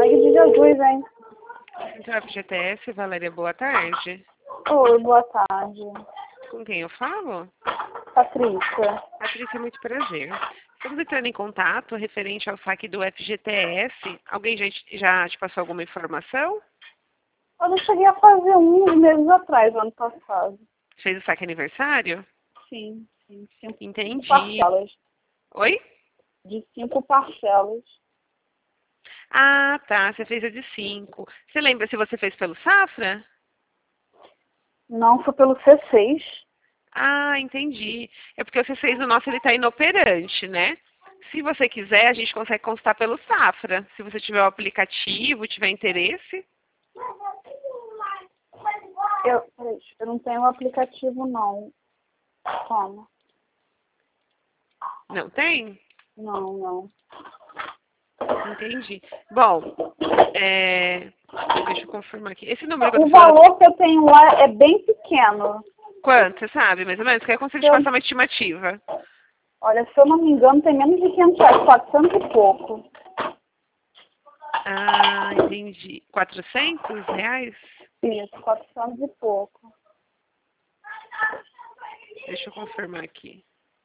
sangue de Jesus, hein? Central FGTS, Valéria, boa tarde. Oi, boa tarde. Com quem eu falo? Patrícia. Patrícia, muito prazer. Estamos entrando em contato referente ao saque do FGTS. Alguém já te passou alguma informação? Eu não cheguei a fazer uns meses atrás, ano passado. Fez o saque aniversário? Sim. Entendi. 5 parcelas. Oi? De 5 parcelas. Ah, tá. Você fez a de 5. Você lembra se você fez pelo Safra? Não, foi pelo C6. Ah, entendi. É porque o C6 do nosso ele está inoperante, né? Se você quiser, a gente consegue constar pelo Safra. Se você tiver o aplicativo, tiver interesse. Eu não tenho o aplicativo, não. Como? Não tem? Não. Entendi. Bom, deixa eu confirmar aqui. Esse número que eu O tô falando, valor que eu tenho lá é bem pequeno. quanto? Você sabe, mais ou menos? Que eu consigo te passar uma estimativa. Olha, se eu não me engano, tem menos de 500 reais, 400 e pouco. Ah, entendi. 400 reais? Isso, 400 e pouco. Deixa eu confirmar aqui.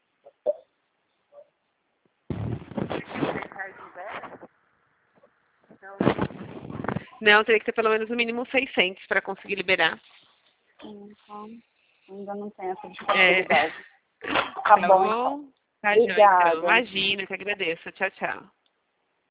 Não, teria que ter pelo menos no mínimo 600 para conseguir liberar. Então, ainda não tem essa É. disponibilidade. Tá bom. Tá joia, então. Obrigada. Imagina, que agradeço. Tchau, tchau.